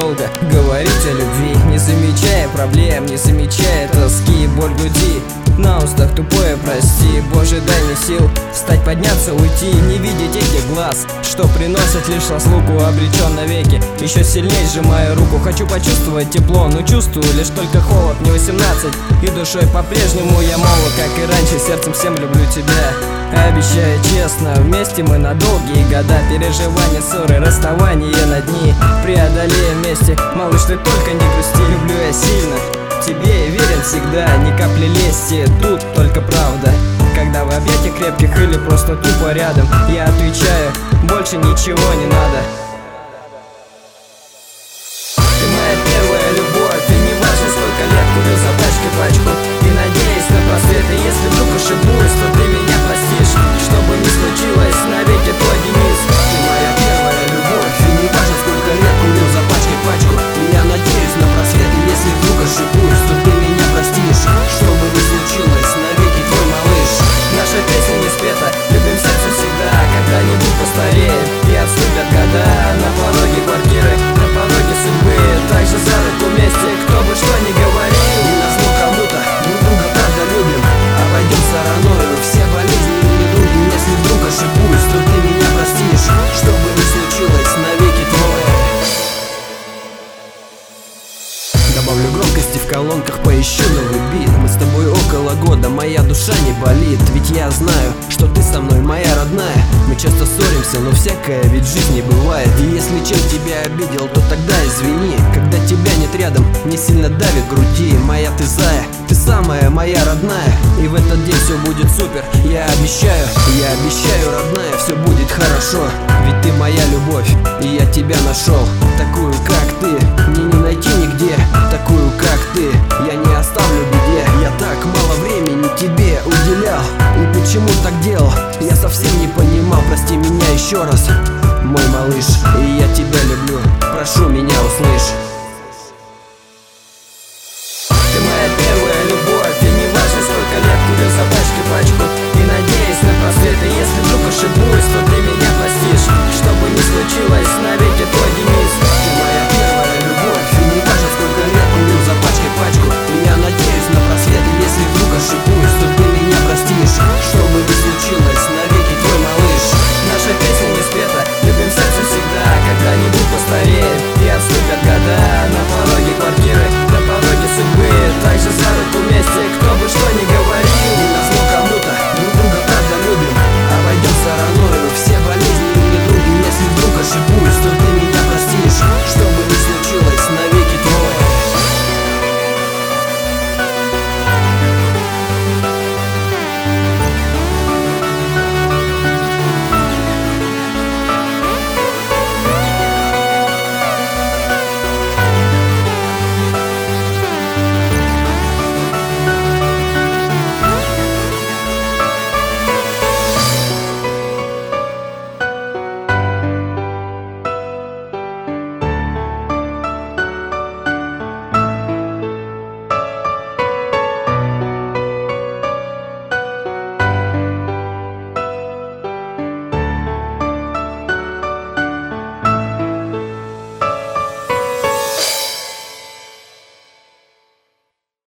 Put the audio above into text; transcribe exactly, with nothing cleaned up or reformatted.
долго говорить о любви, не замечая проблем, не замечая тоски и боль груди. На устах тупое прости, Боже, дай мне сил встать, подняться, уйти, не видеть этих глаз, что приносят лишь разлуку, обречен навеки. Еще сильнее сжимаю руку, хочу почувствовать тепло, но чувствую лишь только холод. Мне восемнадцать, и душой по-прежнему я молод, как и раньше, сердцем всем люблю тебя. Обещаю честно, вместе мы на долгие года, переживания, ссоры, расставания на дни преодолеем вместе. Малыш, ты только не грусти, люблю я сильно, тебе я верен всегда, ни капли лести, тут только правда. Когда в объятиях крепких или просто тупо рядом, я отвечаю, больше ничего не надо. Ты моя первая любовь, и не важно сколько лет курил за пачкой пачку, и надеюсь на просвет, и если вдруг ошибусь, то ты меня простишь, что бы ни случилось, навеки твой Денис. Ты моя первая любовь, и не важно сколько лет курил за пачкой пачку, и я надеюсь на просвет, и если вдруг ошибусь, то ты меня простишь, что бы ни случилось, навеки твой малыш. Наша песня не спета, любим сердце всегда, когда-нибудь постареем и отступят года. На пороге квартиры, на пороге судьбы, также за руку вместе, кто бы что ни говорил. Не назло кому-то, друг друга правда любим, обойдем стороною все болезни и недуги. Если вдруг ошибусь, то ты меня простишь, что бы ни случилось, навеки твой. Добавлю громкости в колонках, поищу новый бит. Мы с тобой около года, моя душа не болит, ведь я знаю, что ты со мной моя родная. Мы часто ссоримся, но всякое ведь в жизни бывает. И если чем тебя обидел, то тогда извини. Когда тебя нет рядом, мне сильно давит в груди. Моя ты зая, ты самая моя родная, и в этот день все будет супер, я обещаю. Я обещаю, родная, все будет хорошо, ведь ты моя любовь, и я тебя нашел. Такую, как ты, мне не найти нигде, такую, как ты, я не оставлю в беде. Я так мало времени тебе уделял, и почему так делал, я совсем не понимал, прости меня еще раз.